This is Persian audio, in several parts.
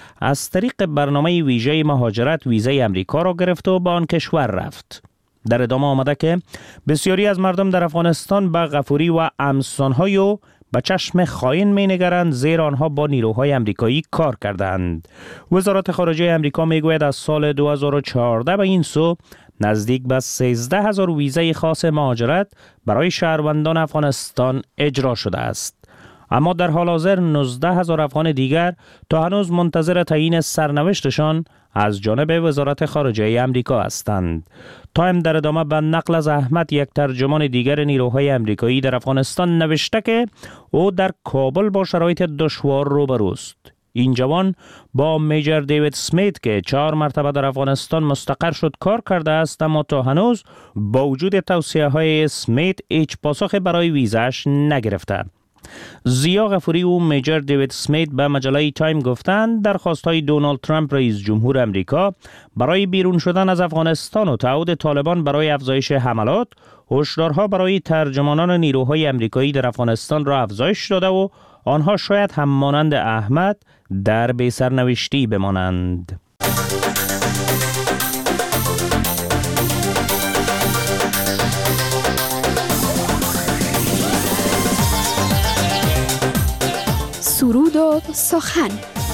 از طریق برنامه ویژه مهاجرت ویزای امریکا را گرفت و به آن کشور رفت. در ادامه آمده که بسیاری از مردم در افغانستان به غفوری و امثال‌های به چشم خائن می‌نگرند، زیرا آنها با نیروهای امریکایی کار کردند. وزارت خارجه امریکا میگوید از سال 2014 به این سو نزدیک به 13,000 ویزای خاص مهاجرت برای شهروندان افغانستان اجرا شده است. اما در حال حاضر 19,000 افغان دیگر تا هنوز منتظر تعیین سرنوشتشان از جانب وزارت خارجه امریکا هستند. تایم در ادامه به نقل از احمد، یک ترجمان دیگر نیروهای امریکایی در افغانستان، نوشته که او در کابل با شرایط دشوار روبروست. این جوان با میجر دیوید سمیت که 4 مرتبه در افغانستان مستقر شد کار کرده است، اما تا هنوز با وجود توصیه های سمیت هیچ پاسخ برای ویزاش نگرفته. زیا غفوری و میجر دیوید سمیت به مجله تایم گفتند درخواست‌های دونالد ترامپ رئیس جمهور امریکا برای بیرون شدن از افغانستان و تعهد طالبان برای افزایش حملات، هشدارها برای ترجمانان نیروهای امریکایی در افغانستان را افزایش داده و آنها شاید هم مانند احمد در بی‌سرنوشتی بمانند. سرود و سخن.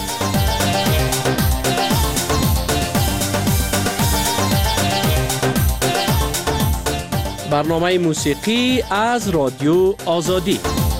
برنامه موسیقی از رادیو آزادی.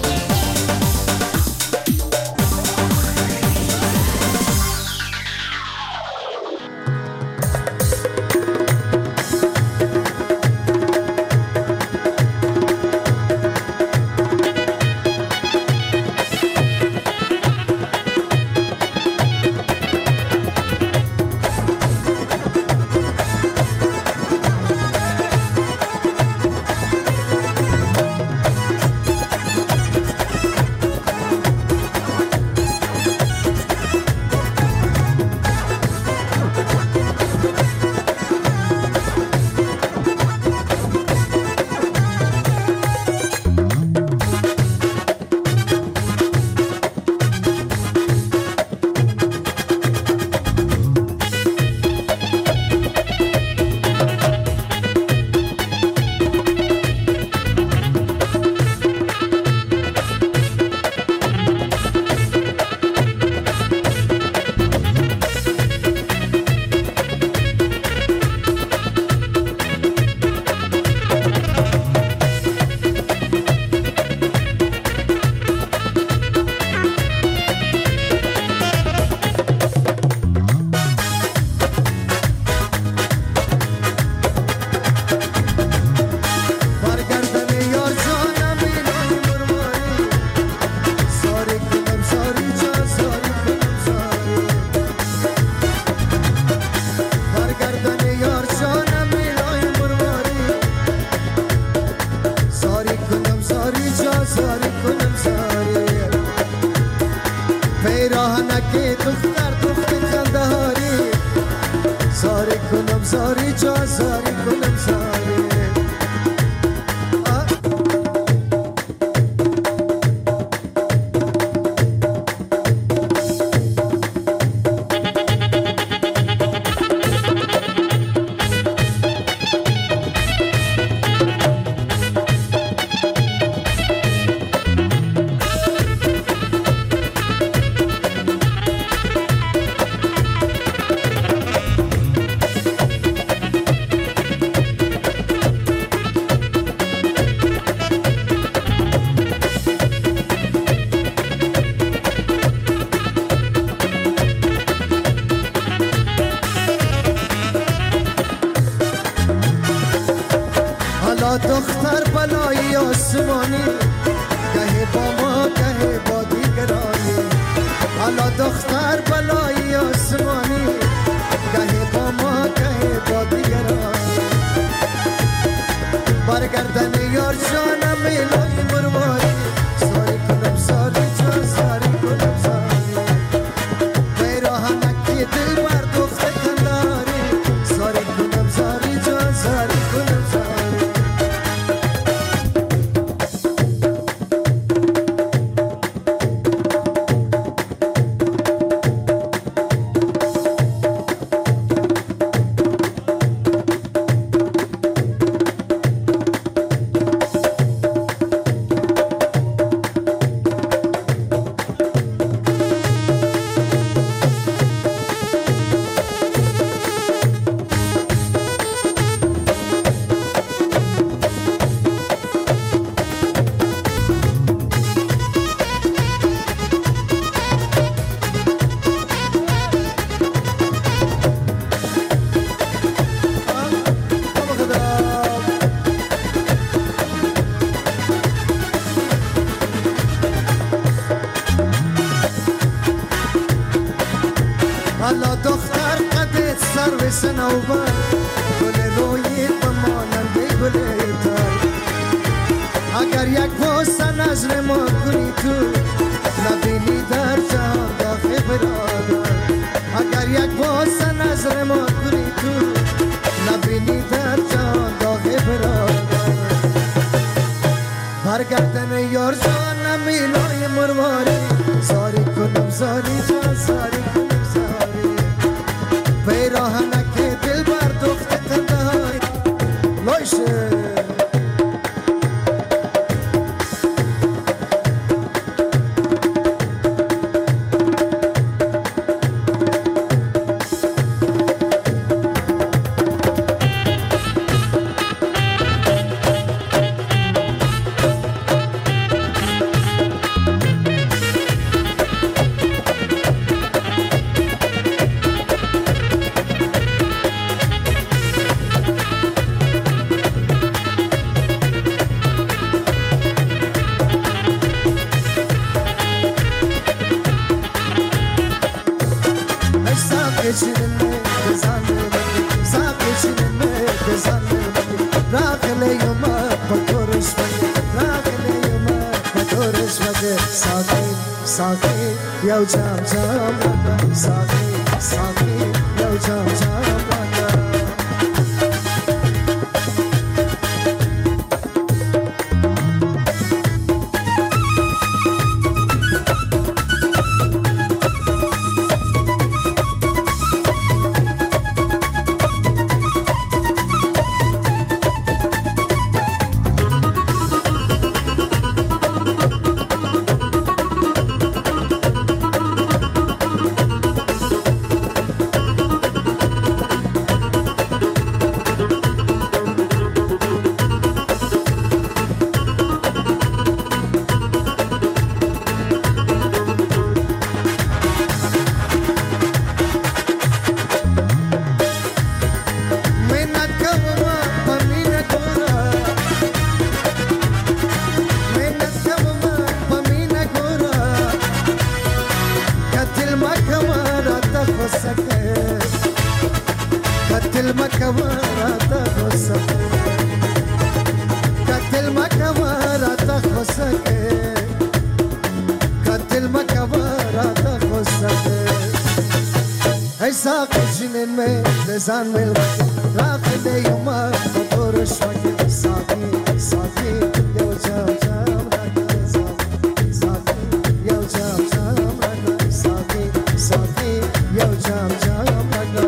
دختر بلایی آسمانی گهی با ما گهی با دیگرانی، حالا دختر بلایی آسمانی گهی با ما گهی با دیگرانی، برگردن یار جانم میلای مرواری، ساری کنم ساری جان ساری کنم ساری، بیراهنکی دل بر دختر کنداری، ساری کنم ساری جان ساری کنم ساری. حالا دختر قدت سرویس نوبر گل روی بماننده گل تر اگر یک بوسه نظر ما کنی تو نبینی در جهان داخل برادر اگر یک بوسه نظر ما کنی تو نبینی در جهان داخل برادر برگردن یار جان میلای مرواری زاری کنم زاری جان زاری کنم زاری بیراهنک دل بر دخت تندهای لایشه Yo jam jam rana saki saki yo jam jam rana Zan mil rakhde yuma dorish wake saki saki yo jam jam rana saki yo jam jam rana saki saki yo jam jam rana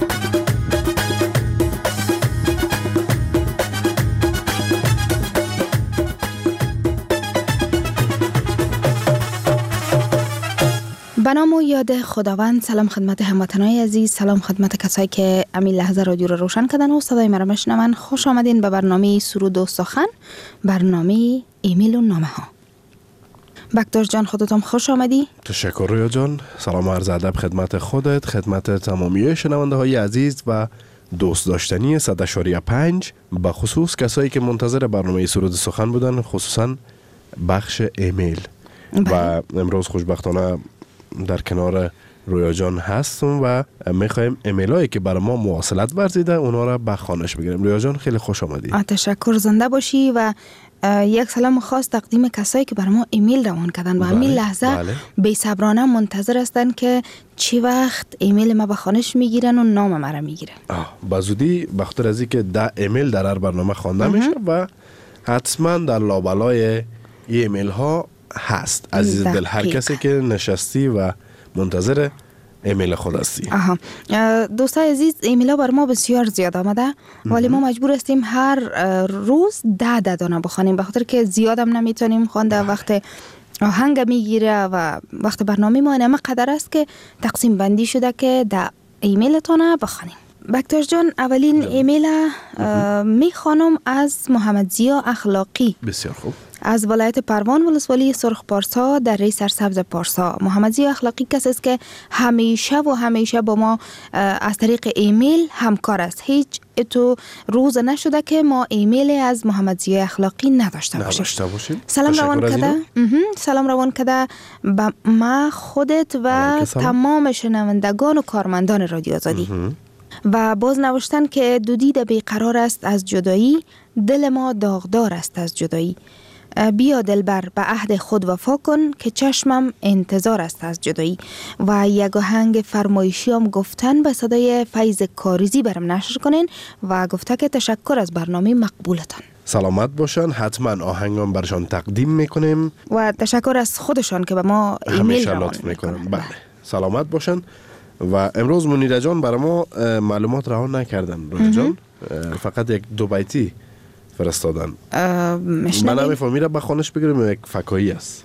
به نام و یاد خداوند. سلام خدمت هموطنان عزیز، سلام خدمت کسایی که امین لحظه رادیو رو روشن کردن و صدای مرا میشنون. خوش آمدین به برنامه سرود و سخن، برنامه ایمیل و نامه ها. بکتاش جان خودتون خوش آمدی. تشکر رویا جان. سلام و عرض ادب خدمت خودت، خدمت تمامی شنونده های عزیز و دوست داشتنی 100.5، به خصوص کسایی که منتظر برنامه سرود و سخن بودن، خصوصا بخش ایمیل. و امروز خوشبختانه در کنار رویا جان هستم و میخوایم ایمیل هایی که برای ما مواصلت ورزیده اونا را به خوانش بگیریم. رویا جان خیلی خوش آمدی. تشکر، زنده باشی. و یک سلام خاص تقدیم کسایی که برای ما ایمیل روان کردن و همین لحظه بی صبرانه منتظر هستن که چی وقت ایمیل ما به خوانش میگیرن و نام ما را میگیرن. به زودی بخاطر از اینکه 10 ایمیل در هر برنامه خوانده میشه و حتما در لابلای ایمیل ها هست. عزیز دل، هر کسی که نشستی و منتظر ایمیل خود هستی. دوستای عزیز، ایمیل ها بر ما بسیار زیاد آمده ولی ما مجبور هستیم هر روز 10 دانه بخوانیم، بخاطر که زیاد هم نمیتونیم خوانده، وقت آهنگ میگیره و وقت برنامه ما اینم قدر است که تقسیم بندی شده که 10 ایمیلتونه بخوانیم. بکتاش جان، اولین ایمیل میخوانم از محمد ضیا اخلاقی. بسیار خوب. از ولایت پروان، ولسوالی سرخ پارسا، دره سرسبز پارسا. محمد ضیا اخلاقی کسی است که همیشه با ما از طریق ایمیل همکار است. هیچ اتو روز نشده که ما ایمیل از محمد ضیاء اخلاقی نداشته باشیم. سلام روان کده. سلام روان کده به ما، خودت و تمام شنوندگان و کارمندان رادیو آزادی. و باز نوشتن که دو دیده بیقرار است از جدایی، دل ما داغدار است از جدایی. بیا دلبر به عهد خود وفا کن که چشمم انتظار است از جدایی. و یک آهنگ فرمایشی هم گفتن به صدای فیض کاریزی برم نشر کنین و گفته که تشکر از برنامه مقبولتان. سلامت باشن، حتما آهنگام برشان تقدیم میکنیم و تشکر از خودشان که به ما ایمیل روان میکنن. بله، سلامت باشن. و امروز منیره جان برای ما معلومات روان نکردن روی جان، فقط یک دو بیتی فرستادن. من نمیفهمی را به خانش بگیرم، یک فکایی است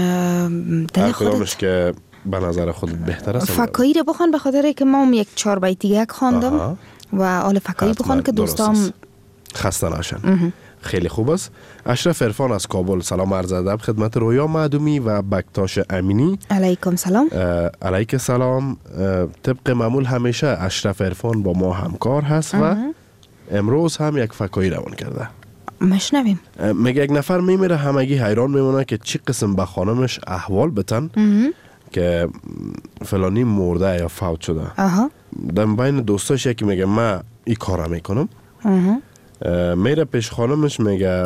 هر کدامش که به نظر خود بهتر است. فکایی را بخوان به خاطر که ما یک 4 بیتی یک خواندم و آل فکایی بخوان که دوستام خسته نشن. خیلی خوب است. اشرف عرفان از کابل، سلام عرض ادب خدمت رویا معدومی و بکتاش امینی. علیکم سلام. علیکم سلام. طبق معمول همیشه اشرف عرفان با ما همکار هست و امروز هم یک فکایی روان کرده. مشنویم. میگه یک نفر میمیره، همگی حیران میمونه که چی قسم به خانمش احوال بتن که فلانی مرده یا فوت شده. در بین دوستاش یکی میگه من این کارا میکنم. میره پیش خانمش میگه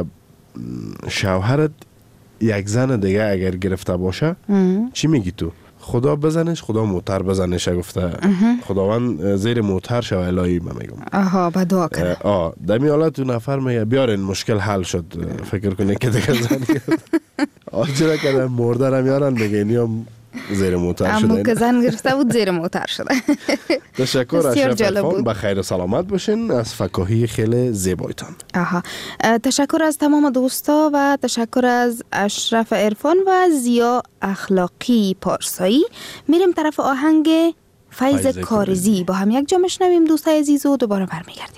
شوهرت یک زن دیگه اگر گرفته باشه چی میگی تو؟ خدا بزنش، خدا موتر بزنش. گفته خداوند زیر موتر شو الهی. من میگم با دعا کنه. دمی حالت تو نفر میگه بیارین مشکل حل شد. فکر کنه که دیگه زن کرد آجرا کردن مرده رو میارن میگه اینی هم زیر موتر شده. اما که زن گرفته بود زیر موتر شده. تشکر اشرف عرفان، بخیر و سلامت باشین از فکاهی خیلی زیبایتان. تشکر از تمام دوستا و تشکر از اشرف عرفان و ضیاء اخلاقی پارسایی. میریم طرف آهنگ فیض کاریزی، با هم یک جا میشنویم دوستای عزیز و دوباره برمیگردیم.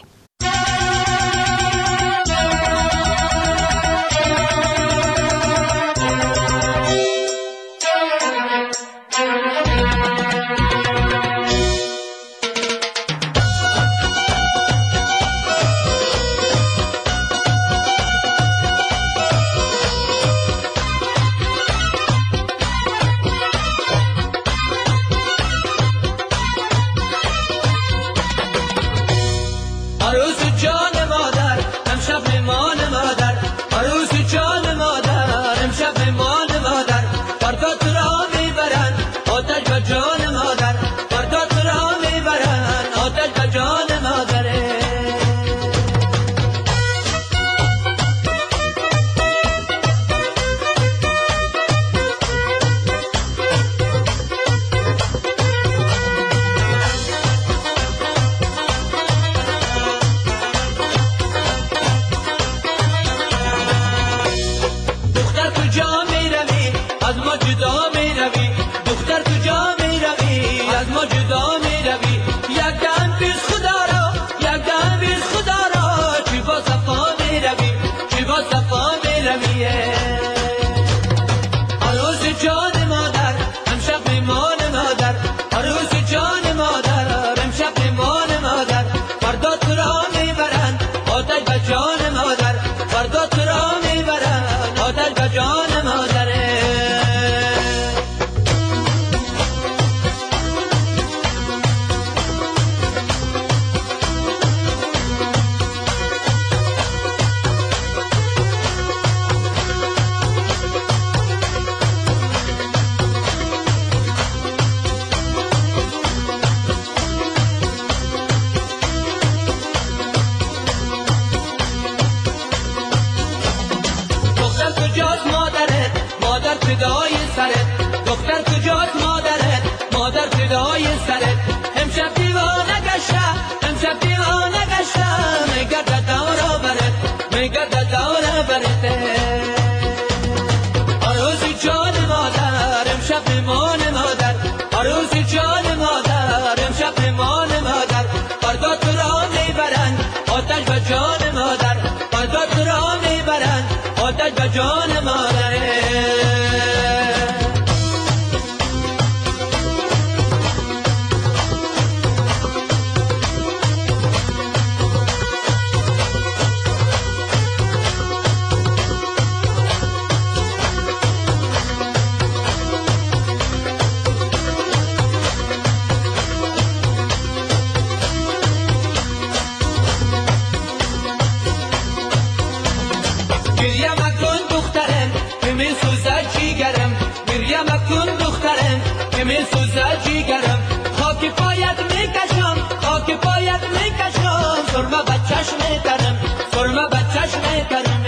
که می سوزد جیگرم خاک پایت میکشم خاک پایت میکشم سرمه بچش میترم سرمه بچش میترم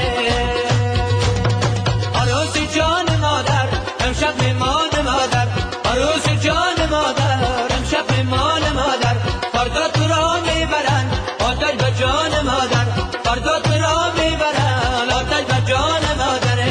عروس جان مادر امشب میمان مادر عروس جان مادر امشب میمان مادر فردا تو را میبرن آتش به جان مادر فردا تو را میبرن آتش به جان مادر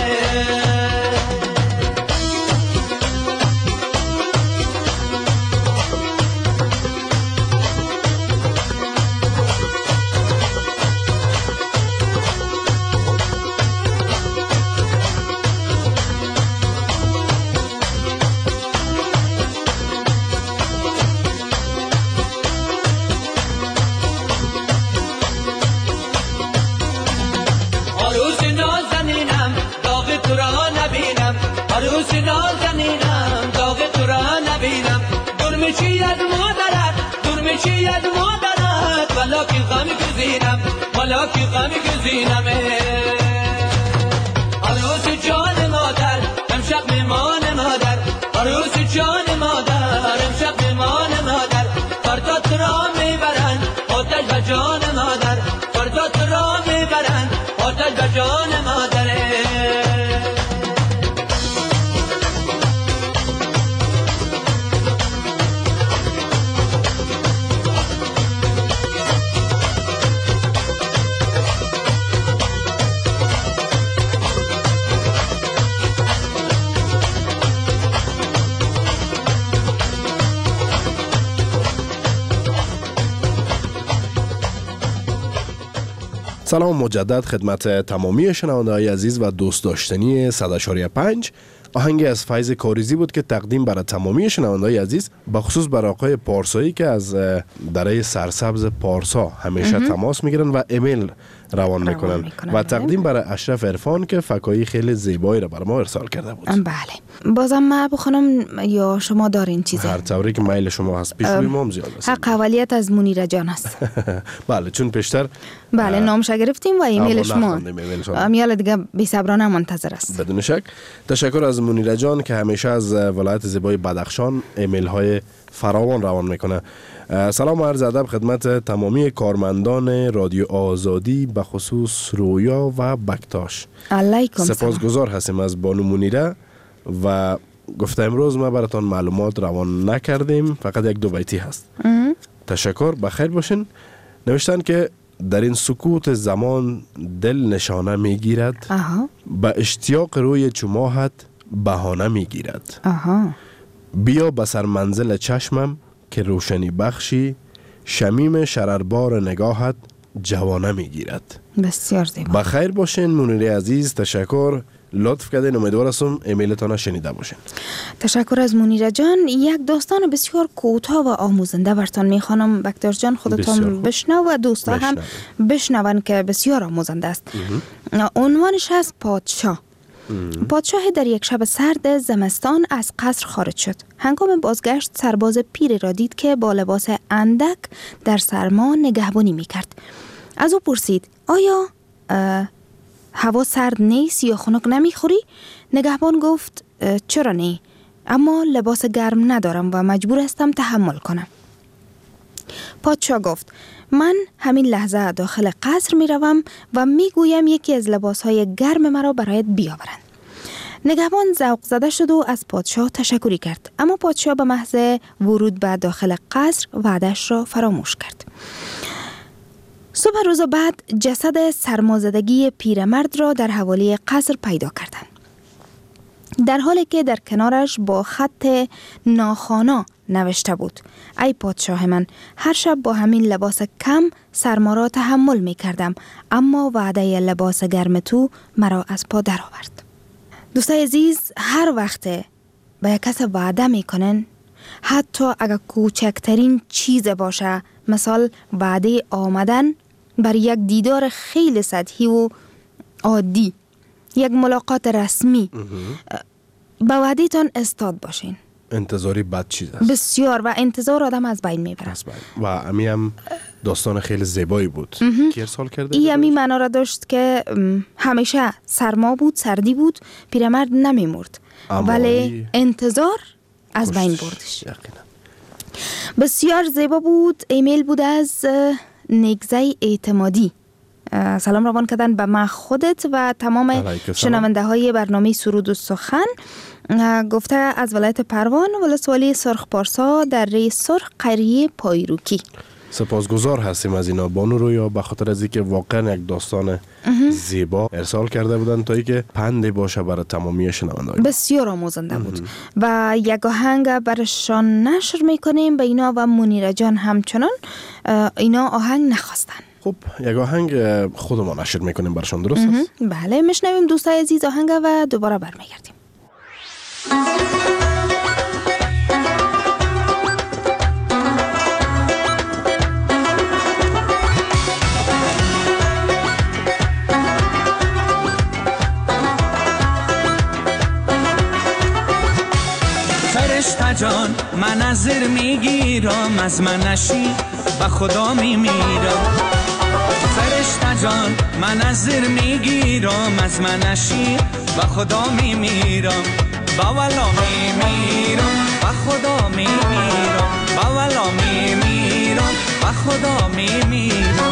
عروس نازنینم داغ تو را نبینم دور میشید مادرت دور میشید مادرت ولاکی غم گزینم ولاکی غم گزینم عروس جان مادر امشب میمان مادر عروس جان مادر امشب میمان مادر فردا تو را میبرن آتش به جان مادر فردا تو را میبرن آتش به جان مادر سلام مجدد خدمت تمامی شنونده‌های عزیز و دوست داشتنی 100.5. آهنگی از فیض کاریزی بود که تقدیم برای تمامی شنونده‌های عزیز، بخصوص برای آقای پارسایی که از دره سرسبز پارسا همیشه تماس میگیرن و ایمیل روان میکنن و تقدیم برای اشرف عرفان که فکایی خیلی زیبایی را برای ما ارسال کرده بود. بله، بازم ما بخونم یا شما دارین چیزی؟ هر طوری که میل شما هست، پیش روی ما هم زیاد است. حق اولیت از منیره جان است. بله، چون پیشتر بله نامش گرفتیم و ایمیل شما امیال دیگه بی صبرانه منتظر است. بدون شک. تشکر از منیره جان که همیشه از ولایت زیبای بدخشان ایمیل های فراوان روان میکنه. سلام و عرض ادب خدمت تمامی کارمندان رادیو آزادی، به خصوص رویا و بکتاش. علیکم سلام. سپاسگزار هستیم از بانو منیره و گفته امروز ما براتون معلومات روان نکردیم، فقط یک دو بیتی هست. تشکر، بخیر باشین. نوشتن که در این سکوت زمان دل نشانه میگیرد، به اشتیاق روی چماهت بهانه میگیرد. بیا به سر منزل چشمم که روشنی بخشی، شمیم شرربار نگاهت جوانه میگیرد. بسیار زیبا. بخیر باشین منیره عزیز، تشکر، لطف کردین. امیدوار هستم ایمیلتان شنیده باشین. تشکر از منیره جان. یک داستان بسیار کوتاه و آموزنده براتون میخوانم. بکتر جان خودتون بشنو و دوستا هم بشنون که بسیار آموزنده است. عنوانش هست پادشاه. پادشاه در یک شب سرد زمستان از قصر خارج شد. هنگام بازگشت سرباز پیری را دید که با لباس اندک در سرما نگهبانی میکرد. از او پرسید آیا هوا سرد نیست یا خنک نمیخوری؟ نگهبان گفت چرا نه، اما لباس گرم ندارم و مجبور هستم تحمل کنم. پادشاه گفت من همین لحظه داخل قصر می روم و می گویم یکی از لباس های گرم مرا برایت بیاورند. نگهبان ذوق زده شد و از پادشاه تشکری کرد، اما پادشاه به محض ورود به داخل قصر وعده‌اش را فراموش کرد. صبح روز بعد جسد سرمازدگی پیرمرد را در حوالی قصر پیدا کردند، در حالی که در کنارش با خط ناخوانا نوشته بود ای پادشاه من، هر شب با همین لباس کم سرما را تحمل می کردم، اما وعده لباس گرم تو مرا از پا در آورد. دوستای عزیز، هر وقت به یک کس وعده می کنن، حتی اگر کوچکترین چیز باشه، مثال وعده آمدن بر یک دیدار خیلی سطحی و عادی، یک ملاقات رسمی، به وعده تان استاد باشین. انتظاری بد چیز است بسیار، و انتظار آدم از بین میبره. و امی هم داستان خیلی زیبایی بود. کی ارسال کرده؟ ای امی معنا را داشت که همیشه سرما بود، سردی بود، پیرمرد نمیمرد، ولی انتظار از بین بردش. یقینا. بسیار زیبا بود. ایمیل بود از نگزه اعتمادی. سلام روان کردن به ما خودت و تمام شنونده های برنامه سرود و سخن. گفته از ولایت پروان، ولسوالی سرخ پارسا در ری سرخ قریه پایروکی. سپاسگزار هستیم از اینا بانو رو، یا به خاطر از اینکه واقعا یک داستان زیبا ارسال کرده بودن تا اینکه پند باشه برای تمامی شنوندگان. بسیار آموزنده بود و یک آهنگ برشان نشر میکنیم به اینا و منیره جان همچنان. اینا آهنگ نخواستن. خب یک آهنگ خودمان نشر میکنیم برشان، درست است؟ بله، میشنویم دوستای عزیز آهنگ و دوباره برمیگردیم. فرشته جان من نظر میگیرم، از من نشی به خدا میمیرم. فرشته جان من نظر میگیرم، از من نشی به خدا میمیرم. با ولا میمیرم، به خدا میمیرم. با ولا میمیرم، به خدا میمیرم.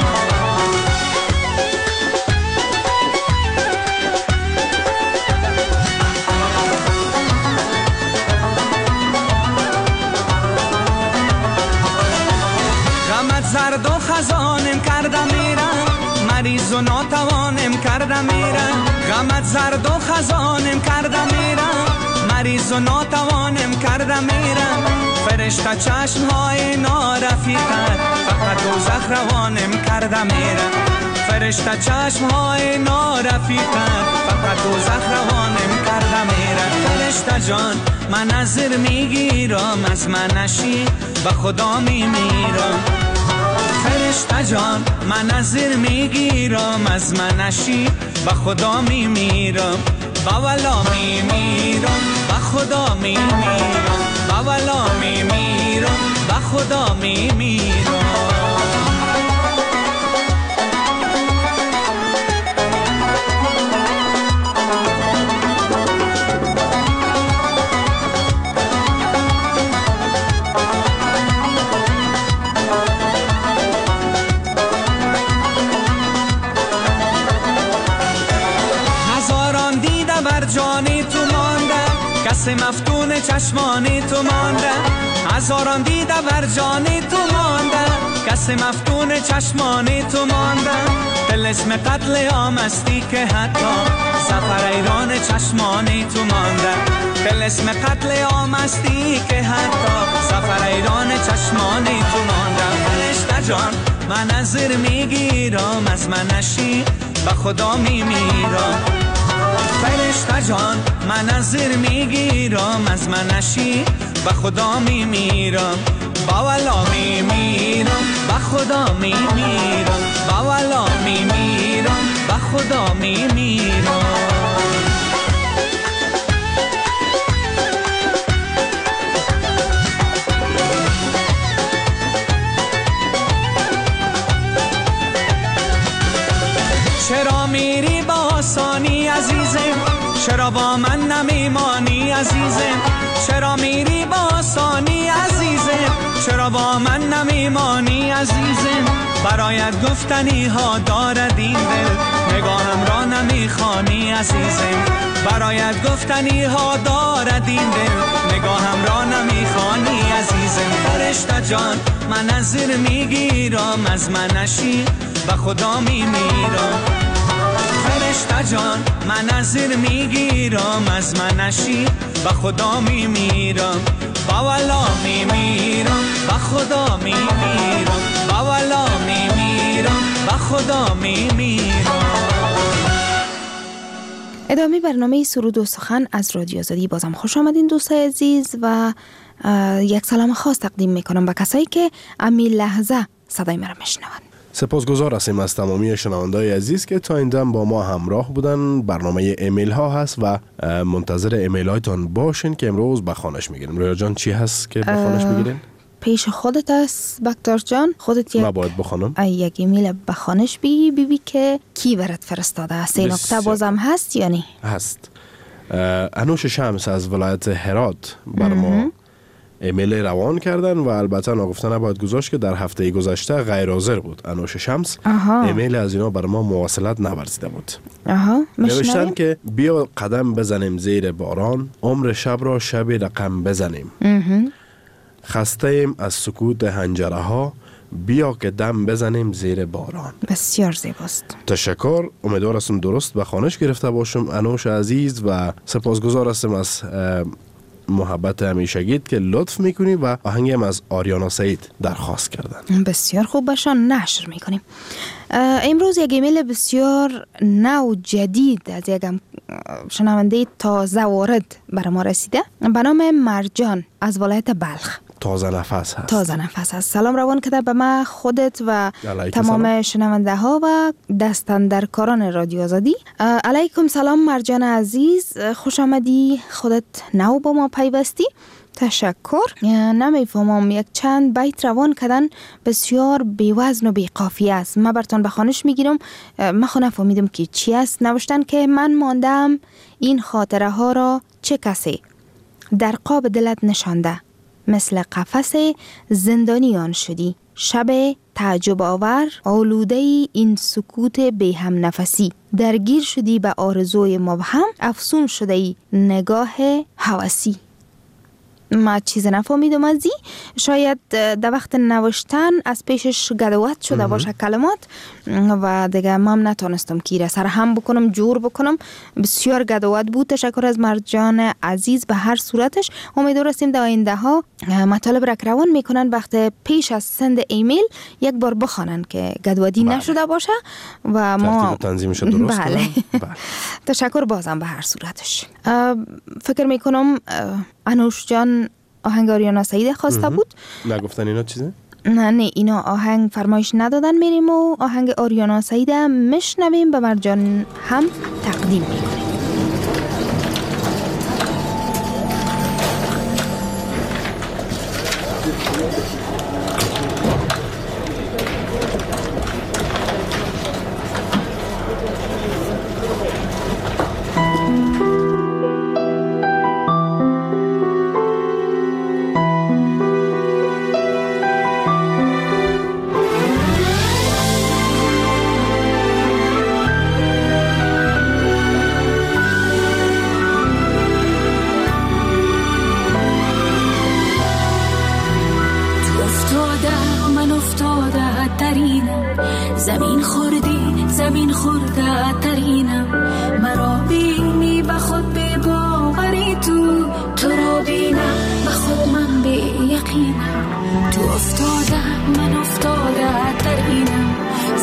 زرد و خزانم کرده میرم، مریض و ناتوانم کرده میرم. غمت زرد و خزانم کرده میرم، مریض و ناتوانم کرده میرم. فرشته چشمهای نارفیقت فقط دوزخ روانم کرده میرم. فرشته چشمهای نارفیقت فقط دوزخ روانم کرده میرم. فرشته جان من نظر میگیرم، از من نشی به خدا میمیرم. فرشته جان من نظر میگیرم، از من نشی به خدا میمیرم. با ولا میمیرم، به خدا میمیرم. با ولا میمیرم، به خدا میمیرم. جانی تو مانده، کس مفتون چشمانی تو مانده. هزاران دیده بر جانی تو مانده، کس مفتون چشمانی تو مانده. طلسم قتل عام استی که حتی سفر ایران چشمانی تو مانده. طلسم قتل عام استی که حتی سفر ایران چشمانی تو مانده. فرشته جان من نظر میگیرم، از من نشی به خدا میمیرم. فرشته جان من نظر میگیرم، از من نشی به خدا میمیرم. با ولا میمیرم، به خدا میمیرم. با ولا میمیرم، به خدا میمیرم. چرا میری با آسانی عزیزم، چرا با من نمیمانی عزیزم. چرا میری با آسانی عزیزم، چرا با من نمیمانی عزیزم. برایت گفتنی ها دارد این دل، نگاهم را نمیخوانی عزیزم. برایت گفتنی ها دارد این دل، نگاهم را نمیخوانی عزیزم. فرشته جان من نظر میگیرم، از من نشی به خدا میمیرم. فرشته جان من نظر میگیرم، از من نشی به خدا میمیرم. با ولا میمیرم، به خدا میمیرم. با ولا میمیرم، به خدا میمیرم. ادامه برنامه سرود و سخن از رادیو آزادی. بازم خوش آمدین دوستای عزیز و یک سلام خاص تقدیم میکنم به کسایی که امی لحظه صدای مرا میشنوند. سپاسگزار هستیم از تمامی شنونده‌های عزیز که تا این دم با ما همراه بودن. برنامه ایمیل ها هست و منتظر ایمیل هایتان باشین که امروز بخوانش میگیریم. رویا جان چی هست که بخوانش میگیرین؟ پیش خودت است بکتار جان، خودت یک باید بخوانم یک ایمیل بخوانش بگی که کی برات فرستاده است. 3 نقطه بازم هست یا نه؟ هست. انوش شمس از ولایت هرات بر ما ایمیل روان کردن و البته نگفتن نباید گذاشت که در هفته گذشته غیر حاضر بود انوش شمس. ایمیل از اینا بر ما مواصلت نورزیده بود. نوشتن که بیا قدم بزنیم زیر باران، عمر شب را شب رقم بزنیم. خسته ایم از سکوت هنجره ها، بیا که دم بزنیم زیر باران. بسیار زیباست. تشکر. امیدوار هستم درست به خوانش گرفته باشم انوش عزیز و سپاسگزار هستم از محبت همیشگیت که لطف میکنی و آهنگم از آریانا سعید درخواست کردن. بسیار خوب، باشان نشر میکنیم. امروز یک ایمیل بسیار نو جدید از یک شنونده تازه وارد بر ما رسیده به نام مرجان از ولایت بلخ. تازه نفس هست. سلام روان کرده به ما، خودت و تمام شنونده ها و دستاندرکاران رادیو آزادی. علیکم سلام مرجان عزیز، خوش آمدی. خودت نو با ما پیوستی. تشکر. نمیفهمم، یک چند بیت روان کردن بسیار بی‌وزن و بی‌قافیه است. من براتون به خوانش میگیرم. من خود نفهمیدم که چی است. نوشتن که من ماندم این خاطره ها را چه کسی در قاب دلت نشانده، مثل قفس زندانیان شدی، شب تعجب آور آلوده این سکوت بی هم نفسی، درگیر شدی به آرزوی مبهم، افسون شده نگاه هوسی. ما چیز نفهمیدم ازی. شاید در وقت نوشتن از پیشش گدوات شده باشه کلمات و دیگه ما هم نتونستم که را سر هم بکنم، جور بکنم. بسیار گدوات بود. تشکر از مرجان عزیز. به هر صورتش امیدوار هستیم در آینده ها مطالب را روان میکنن وقت پیش از سند ایمیل یک بار بخوانن که گدوادی نشده باشه و ما تنظیمش درست بله. تشکر بازم به هر صورتش. فکر میکنم انوش جان آهنگ آریانا سعید خواسته بود. نگفتن اینا چیزه؟ نه اینا آهنگ فرمایش ندادن. میریم و آهنگ آریانا سعید میشنویم، به مرجان هم تقدیم میکنیم. زمین خورده ترینم، مرا بینی به خود به باوری، تو را بینم به خود من به یقینم. تو افتاده من افتاده ترینم،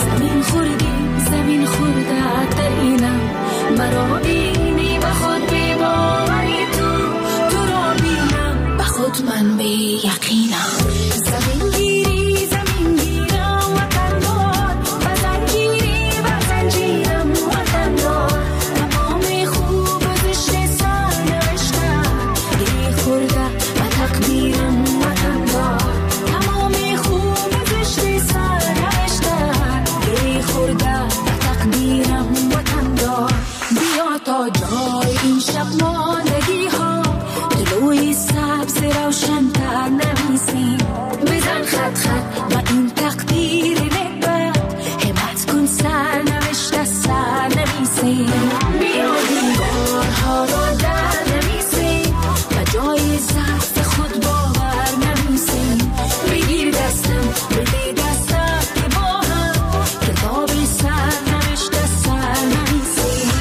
زمین خورده ترینم، مرا بینی به خود به باوری، تو را بینم به خود من به یقینم. زمین گیری زمین گیرم وطن دار، وطن گیری وطن جیرم وطن دار، تمام خوب و زشت سر نوشتم، گری خورده و تقدیرم وطن دار، تمام خوب و زشت سر نوشتم، گری خورده و تقدیرم وطن دار. بیا تا جای این شب ماندگی ها، دلوی سبز روشن تر نمیسیم، بزن خط خط و این تقدیر نکبت، همت کن سر نوشته سر نمیسیم، بیا دیوارها را در نمیسیم و جای ضعف خود باور نمیسیم، بگیر دستم بده دستم که با هم کتاب سر نوشته سر نمیسیم.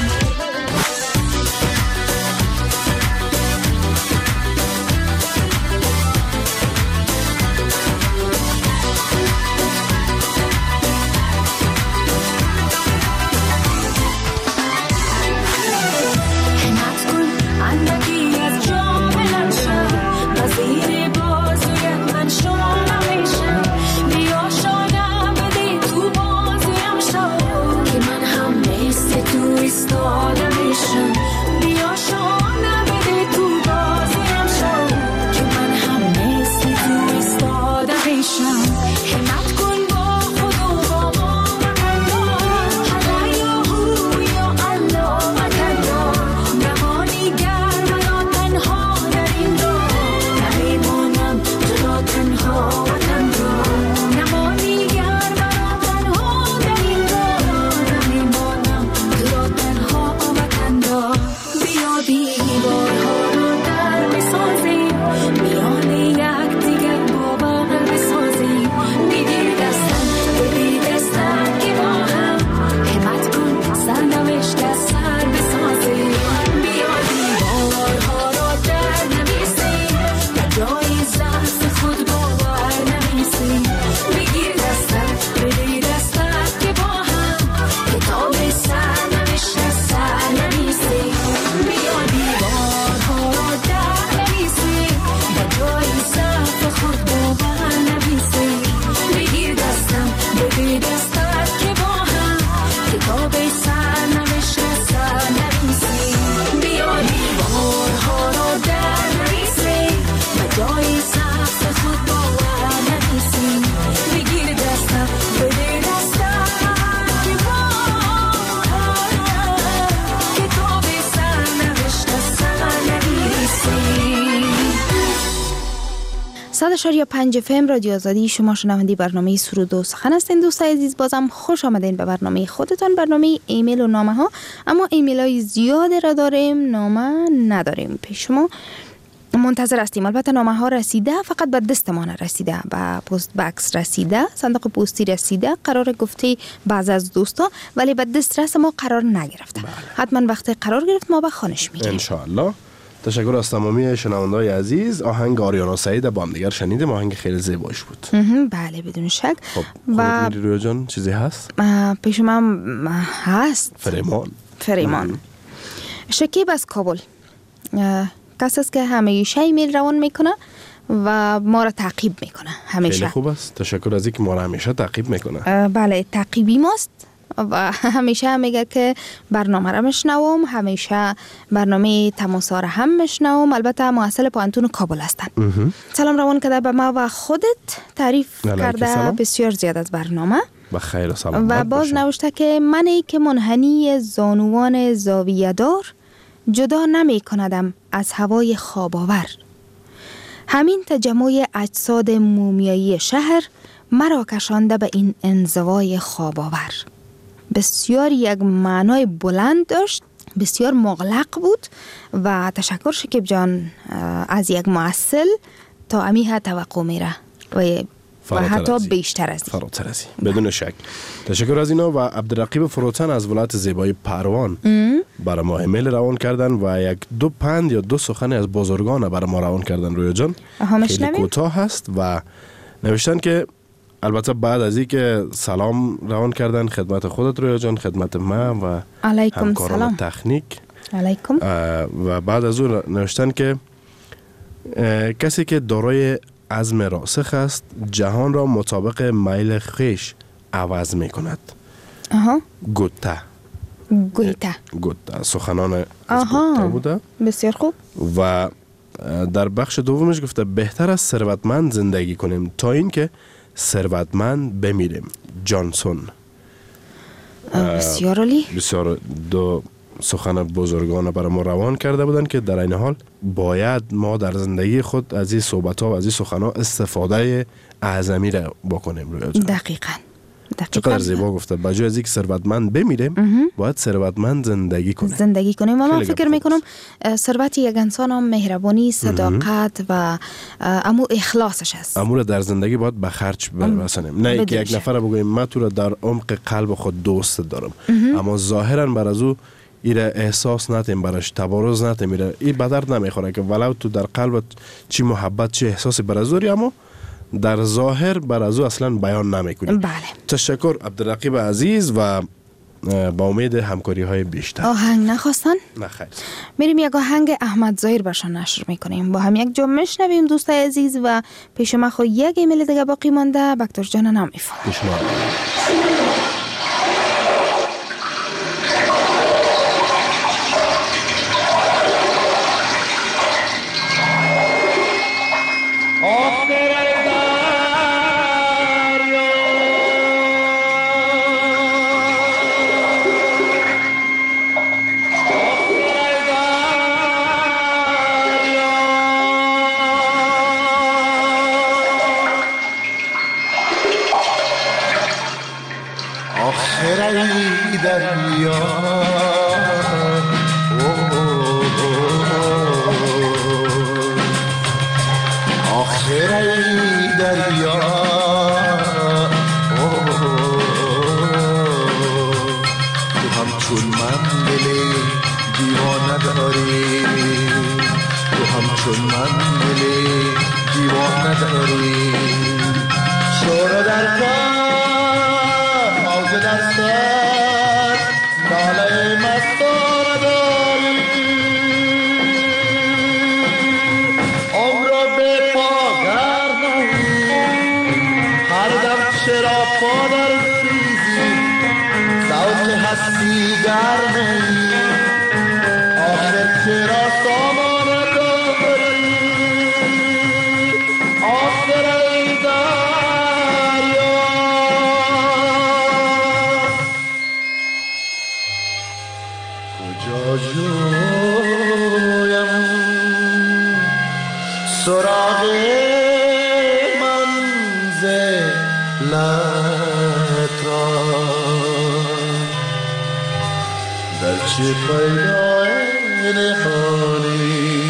100.5 FM رادیو آزادی، شما شنونده برنامه سرود و سخن هستین. دوستای عزیز بازم خوش آمدین به برنامه خودتان، برنامه ایمیل و نامه ها. اما ایمیل های زیادی را داریم، نامه نداریم. پیش شما منتظر هستیم. البته نامه ها رسیده، فقط به دستمان رسیده، به پست باکس رسیده، صندوق پستی رسیده، قرار گفته بعض از دوستا، ولی به دسترس ما قرار نگرفته. حتما وقتی قرار گرفت ما به خانش میگیم ان شاء الله. تشکر از تمامی شنونده‌های عزیز. آهنگ آریانا سعید با هم دیگر شنیدیم. آهنگ خیلی زیباش بود. بله بدون شک. خب و رویا جان چیزی هست؟ پیش من هست. فریمان شکیب از کابل، کسی است که همیشه ایمیل روان میکنه و ما را تعقیب میکنه همیشه. خیلی خوب است. تشکر از اینکه ما را همیشه تعقیب میکنه. بله تعقیبی ماست و همیشه میگه که برنامه را میشنوم، همیشه برنامه تماسا را هم میشنوم. البته محصل پانتون کابل هستن. سلام روان کرده به ما و خودت، تعریف کرده بسیار زیاد از برنامه و خیر و سلامت و باز نوشته که منی که منحنی زانوان زاویه دار جدا نمی کندم از هوای خواباور. همین تجمع اجساد مومیایی شهر مرا کشانده به این انزوای خواباور. بسیار یک معنای بلند داشت، بسیار مغلق بود و تشکر شکیب جان از یک محصل تا امیه توقع میره و حتی بیشتر از این. فراتر از این بدون شک. تشکر از اینا. و عبدالرقیب فروتن از ولایت زیبای پروان برای ما ایمیل روان کردن و یک دو پند یا دو سخن از بزرگان برای ما روان کردن. رویا جان خیلی کوتاه هست و نوشتن که البته بعد از این که سلام روان کردن خدمت خودت رویا جان، خدمت ما و همکاران تکنیک علیکم، و بعد از اون نوشتن که کسی که دارای عزم راسخ است جهان را مطابق میل خویش عوض می کند. گوته سخنان از گوته بوده. بسیار خوب. و در بخش دومش گفته بهتر است ثروتمند زندگی کنیم تا اینکه ثروتمند بمیریم. جانسون. بسیار عالی. بسیار دو سخن بزرگان برای ما روان کرده بودن که در این حال باید ما در زندگی خود از این صحبت ها و از این سخن ها استفاده اعظمی را بکنیم. دقیقاً. چقدر زیبا گفته. بجای از اینکه ثروتمند بمیریم باید ثروتمند زندگی کنیم و من فکر میکنم ثروت یک انسان هم مهربانی، صداقت و امو اخلاصش است. امو را در زندگی باید به خرج برسانیم. نه اینکه یک نفر بگویم من تو را در عمق قلب خود دوست دارم اما ظاهرا بر از او ایره احساس نتیم، برش تبارز نتیم، ایره این به درد نمیخوره که ولو تو در قلبت چی محبت چی احساسی بر از او اما در ظاهر بر از او اصلا بیان نمیکنی. بله. تشکر عبدالرقیب عزیز و با امید همکاری های بیشتر. آهنگ نخواستن؟ نه خیر. میریم یک آهنگ احمد ظاهر برشان نشر میکنیم، با هم یک جا میشنویم دوستای عزیز و پیش ما خود یک ایمیل دیگه باقی مانده. بکتر جان نمیفهم. سراغ لطا در چه پیدا نهانی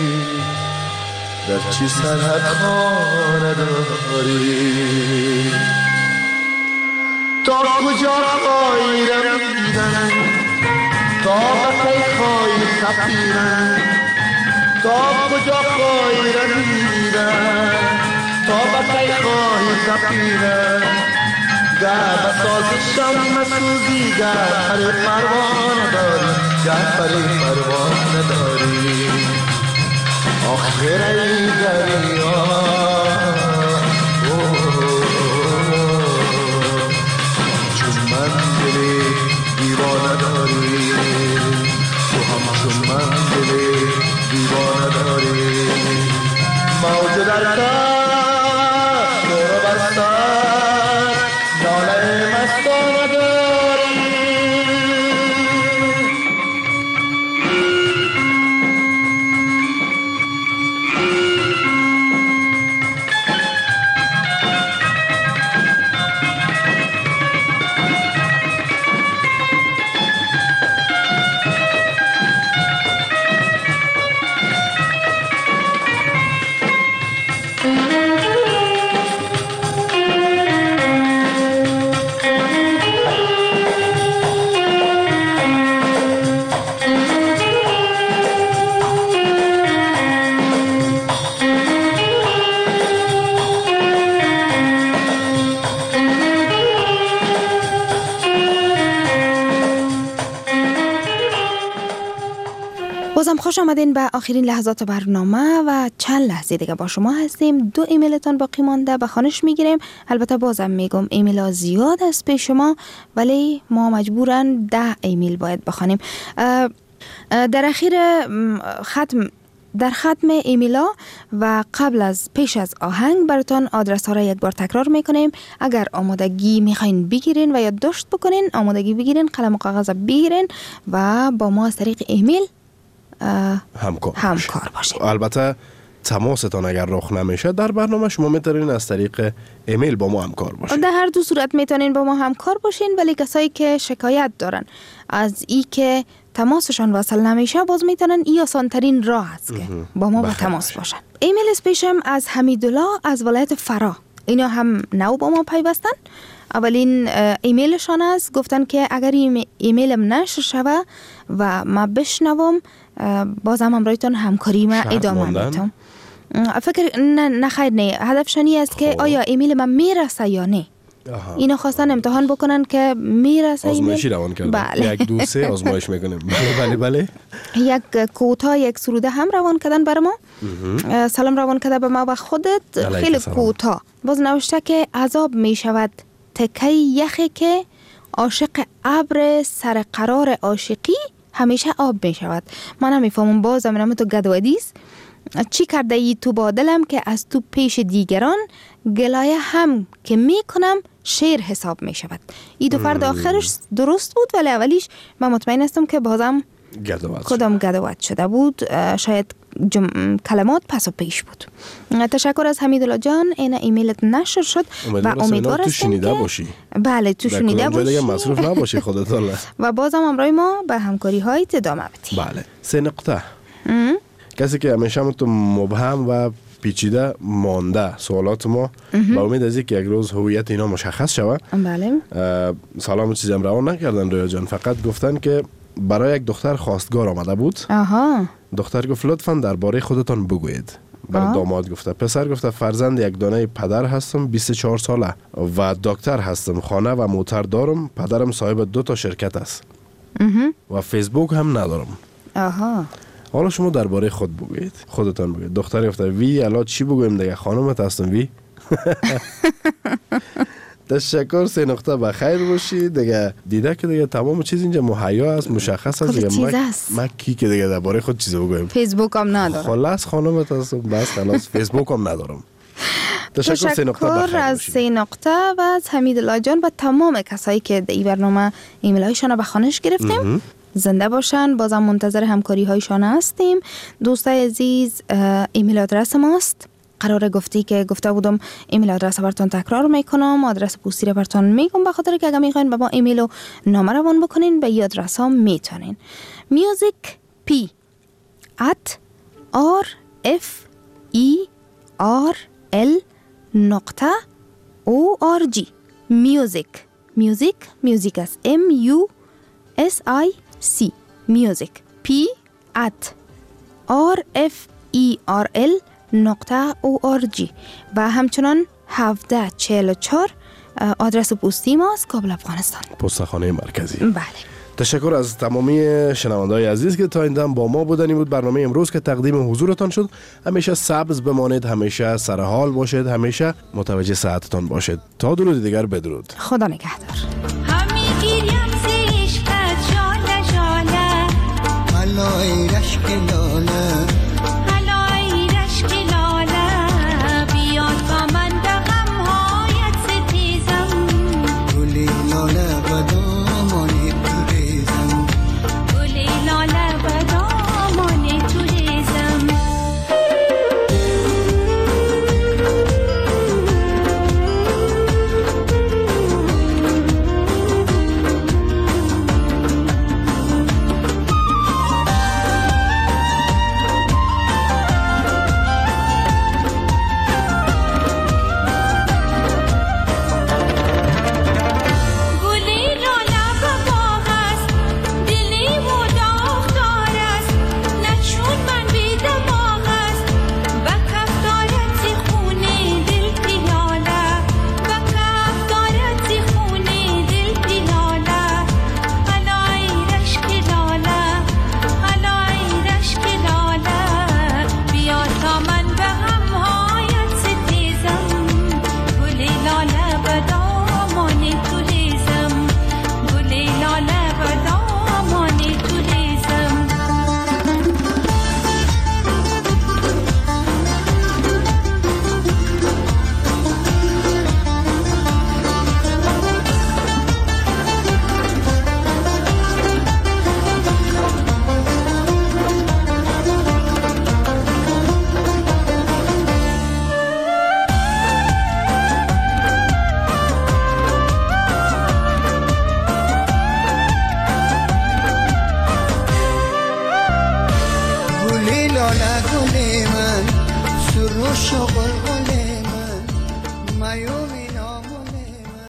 در چه سرحد خانه داری تا کجا خواهی رمیدن تا بکی خواهی سفیرن تا کجا خواهی رمیدن تا بکی خواهی سفیرن گر بساز شم سوزی گر پر پروانه داری گر پر پروانه داری آخر ای دریا چون من دلی دیوانه داری تو هم چون من دلی دیوانه داری موج در سر دور بر سر ناله مستانه داری بازم خوش آمدین به آخرین لحظات برنامه و چند لحظه دیگه با شما هستیم. 2 ایمیلتان باقی مانده به خوانش میگیریم. البته بازم میگم ایمیل ها زیاد است پیش شما ولی ما مجبورن 10 ایمیل باید بخوانیم. در ختم ایمیل ها و پیش از آهنگ براتون آدرس ها را یک بار تکرار میکنیم. اگر آمادگی میخواین بگیرین و یادداشت بکنین، آمادگی بگیرین، قلم و کاغذ بگیرین و با ما از طریق ایمیل همکار باشین. البته تماستان اگر رخ نمیشه در برنامه شما میتونین از طریق ایمیل با ما همکار باشین. در هر دو صورت میتونین با ما همکار باشین، ولی کسایی که شکایت دارن از ای که تماسشان وصل نمیشه باز میتونن ای آسان ترین راه است که با ما با تماس باشن. ایمیل اسپیشم از حمیدالله از ولایت فرا. اینا هم نو با ما پیوستن. اولین ایمیلشان است، گفتن که اگر ایمیلم نشر شوه و ما بشنوم بازم همراهتون همکاری ما ادامه میتم. فکر نه خیر نه، هدفشانی است که آیا ایمیل من میرسه یا نه. اینا خواستن امتحان بکنن که میرسه ایمیل. آزمایشی روان کردن. بله. 1-2-3 آزمایش میکنیم. بله. یک کوتاه یک سروده هم روان کردن بر ما. سلام روان کرده به ما و خودت. خیلی کوتاه. باز نوشته که عذاب میشود تکی یخی که عاشق ابر سر قرار عاشقی همیشه آب می شود. من نمیفهمم بازم اینم تو گدودیست. چی کرده ای تو با دلم که از تو پیش دیگران گلایه هم که می کنم شعر حساب می شود. ای دو فرد آخرش درست بود ولی اولیش من مطمئن هستم که بازم کدام گدوت شده بود. شاید کلمات پس و پیش بود. تشکر از حمیدالله جان. این ایمیلت نشر شد و امیدوار هستم که باشی. بله تو شنیده باشی. مصروف نباشی خودتان. و بازم همراه ما به همکاری های ادامه بدید. بله. 3 نقطه. کسی که همیشه تو مبهم و پیچیده مانده سوالات ما با امید از اینکه یک روز هویت اینا مشخص شود. بله. سلام چیزی هم روان نکردن رویا جان، فقط گفتن که برای یک دختر خواستگار آمده بود. دختر گفت لطفاً درباره خودتان بگویید. برای داماد گفته. پسر گفته فرزند یک دانه پدر هستم، 24 ساله و دکتر هستم، خانه و موتر دارم، پدرم صاحب 2 تا شرکت است و فیسبوک هم ندارم. حالا شما درباره خود بگویید، خودتان بگویید. دختر گفته وی الان چی بگویم دیگه، خانمت هستم وی. تشکر. 3 نقطه بخیر باشی دیگه. دیده که دیگه تمام چیز اینجا مهیا است، مشخص است دیگه. ما کی که دیگه درباره خود چیزی بگویم. فیسبوک هم ندارم. خلاص خانمت هستم بس خلاص. فیسبوک هم ندارم. تشکر. 3 نقطه بخیر از 3 نقطه و از حمیدالله جان و تمام کسایی که در این برنامه ایمیل هایشان به خوانش گرفتیم. زنده باشن. بازم منتظر همکاری هایشان هستیم. دوستای عزیز ایمیل آدرس ماست قرار گفته بودم ایمیل آدرس براتون تکرار میکنم، آدرس پستی رو براتون میگم، به خاطر که اگه میخواین به ما ایمیل و نامه روان بکنین به این آدرس ها میتونین. musicp@rferl.org. music است music music p@rferl.org و همچنان 1744 آدرس پستی ماست، کابل افغانستان، پستخانه مرکزی. بله. تشکر از تمامی شنونده‌های عزیز که تا این دم با ما بودن. این بود برنامه امروز که تقدیم حضورتان شد. همیشه سبز بمانید، همیشه سرحال باشید، همیشه متوجه صحتتان باشید. تا درود دیگر بدرود. خدا نگهدار. علای رشک لاله